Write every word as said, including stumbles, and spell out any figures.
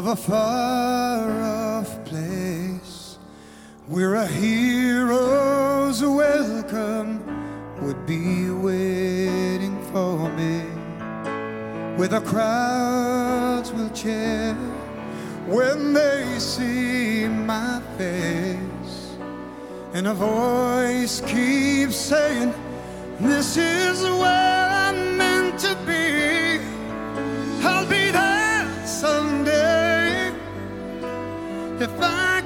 of a far-off place where a hero's welcome would be waiting for me, where the crowds will cheer when they see my face, and a voice keeps saying, this is where I'm meant to be. I'll be there someday if I